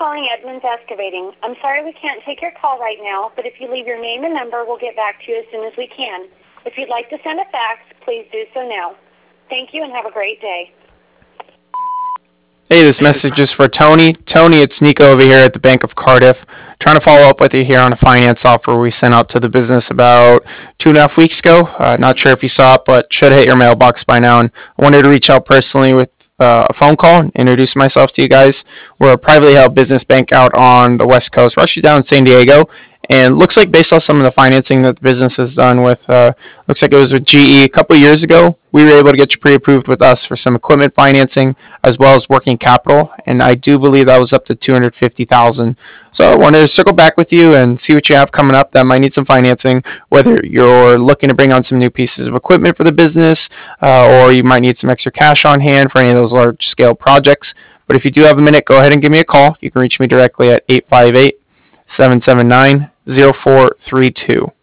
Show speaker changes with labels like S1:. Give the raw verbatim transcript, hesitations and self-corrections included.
S1: calling Edmunds Excavating. I'm sorry we can't take your call right now, but if you leave your name and number, we'll get back to you as soon as we can. If you'd like to send a fax, please do so now. Thank you and have a great day.
S2: Hey, this message is for Tony. Tony, it's Nico over here at the Bank of Cardiff. Trying to follow up with you here on a finance offer we sent out to the business about two and a half weeks ago. Uh, not sure if you saw it, but should hit your mailbox by now. And I wanted to reach out personally with uh, a phone call and introduce myself to you guys. We're a privately held business bank out on the West Coast. We're actually down in San Diego. And looks like based on some of the financing that the business has done with, uh, looks like it was with G E a couple of years ago, we were able to get you pre-approved with us for some equipment financing as well as working capital. And I do believe that was up to two hundred fifty thousand dollars. So I wanted to circle back with you and see what you have coming up that might need some financing, whether you're looking to bring on some new pieces of equipment for the business, uh, or you might need some extra cash on hand for any of those large scale projects. But if you do have a minute, go ahead and give me a call. You can reach me directly at eight five eight, seven seven nine, zero four three two.